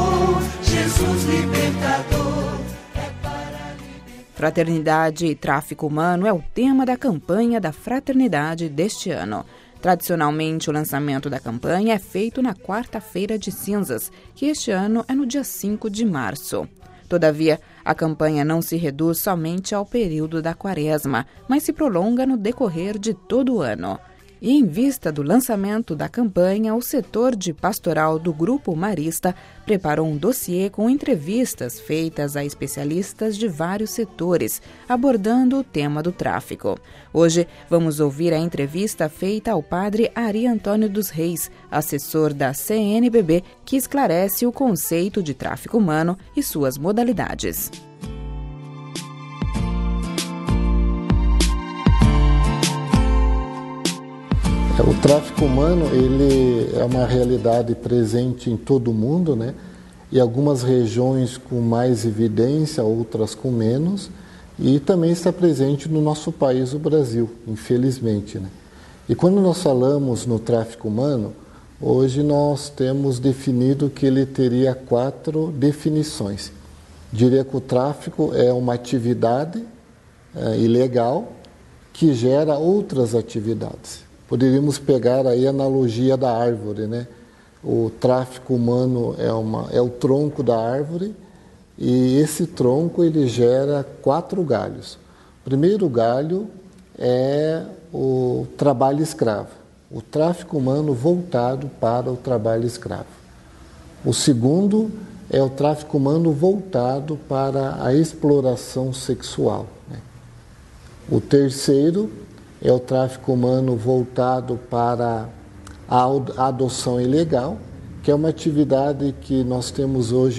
Jesus libertador. Fraternidade e tráfico humano é o tema da campanha da Fraternidade deste ano. Tradicionalmente, o lançamento da campanha é feito na quarta-feira de cinzas, que este ano é no dia 5 de março. Todavia, a campanha não se reduz somente ao período da Quaresma, mas se prolonga no decorrer de todo o ano. E em vista do lançamento da campanha, o setor de pastoral do Grupo Marista preparou um dossiê com entrevistas feitas a especialistas de vários setores, abordando o tema do tráfico. Hoje, vamos ouvir a entrevista feita ao padre Ari Antônio dos Reis, assessor da CNBB, que esclarece o conceito de tráfico humano e suas modalidades. O tráfico humano, ele é uma realidade presente em todo o mundo, né? E algumas regiões com mais evidência, outras com menos, e também está presente no nosso país, o Brasil, infelizmente, né? E quando nós falamos no tráfico humano, hoje nós temos definido que ele teria 4 definições. Diria que o tráfico é uma atividade ilegal que gera outras atividades. Poderíamos pegar aí a analogia da árvore, né? O tráfico humano é o tronco da árvore e esse tronco ele gera 4 galhos. O primeiro galho é o trabalho escravo, o tráfico humano voltado para o trabalho escravo. O segundo é o tráfico humano voltado para a exploração sexual, né? O terceiro é o tráfico humano voltado para a adoção ilegal, que é uma atividade que nós temos hoje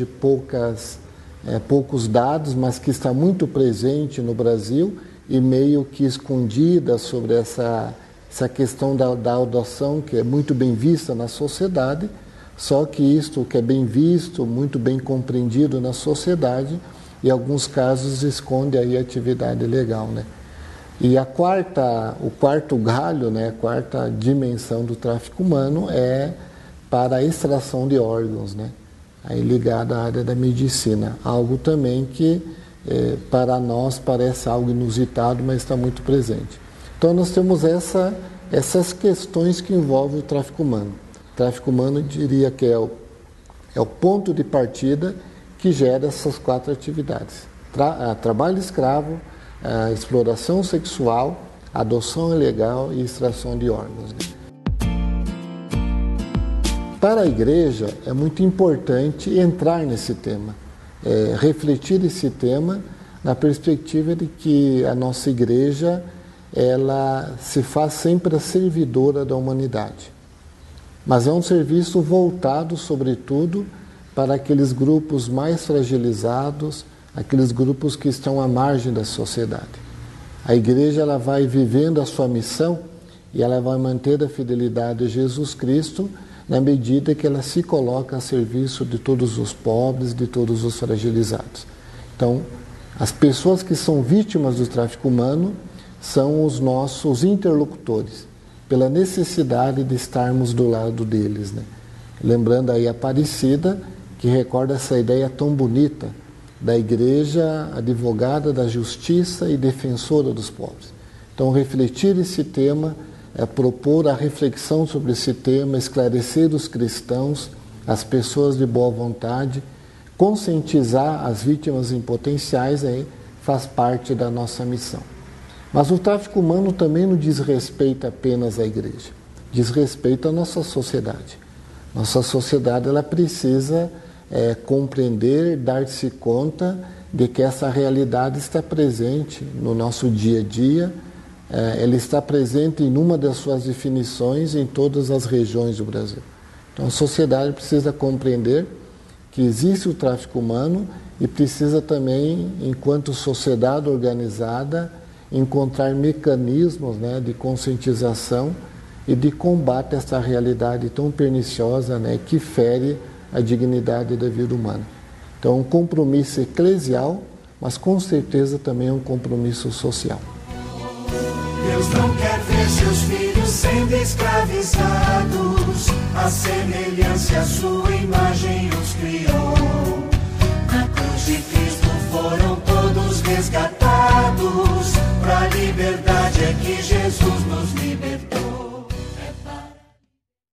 poucos dados, mas que está muito presente no Brasil e meio que escondida sobre essa questão da adoção, que é muito bem vista na sociedade, só que isto que é bem visto, muito bem compreendido na sociedade, em alguns casos esconde aí a atividade ilegal, né? E o quarto galho, né, a quarta dimensão do tráfico humano é para a extração de órgãos, né, aí ligado à área da medicina. Algo também que para nós parece algo inusitado, mas está muito presente. Então nós temos essas questões que envolvem o tráfico humano. O tráfico humano, eu diria que é o ponto de partida que gera essas 4 atividades. Trabalho escravo, a exploração sexual, adoção ilegal e extração de órgãos. Para a igreja é muito importante entrar nesse tema, refletir esse tema na perspectiva de que a nossa igreja ela se faz sempre a servidora da humanidade. Mas é um serviço voltado, sobretudo, para aqueles grupos mais fragilizados, aqueles grupos que estão à margem da sociedade. A igreja ela vai vivendo a sua missão e ela vai manter a fidelidade a Jesus Cristo na medida que ela se coloca a serviço de todos os pobres, de todos os fragilizados. Então, as pessoas que são vítimas do tráfico humano são os nossos interlocutores, pela necessidade de estarmos do lado deles, né? Lembrando aí a Aparecida, que recorda essa ideia tão bonita da igreja advogada da justiça e defensora dos pobres. Então, refletir esse tema, propor a reflexão sobre esse tema, esclarecer os cristãos, as pessoas de boa vontade, conscientizar as vítimas em potenciais, aí faz parte da nossa missão. Mas o tráfico humano também não diz respeito apenas à igreja, diz respeito à nossa sociedade. Nossa sociedade ela precisa compreender, dar-se conta de que essa realidade está presente no nosso dia a dia, ela está presente em uma das suas definições em todas as regiões do Brasil. Então a sociedade precisa compreender que existe o tráfico humano e precisa também, enquanto sociedade organizada, encontrar mecanismos, né, de conscientização e de combate a essa realidade tão perniciosa, né, que fere a dignidade da vida humana. Então, um compromisso eclesial, mas com certeza também um compromisso social. Deus não quer ver seus filhos sendo escravizados. A semelhança e a sua imagem os criou. Na cruz de Cristo foram todos resgatados.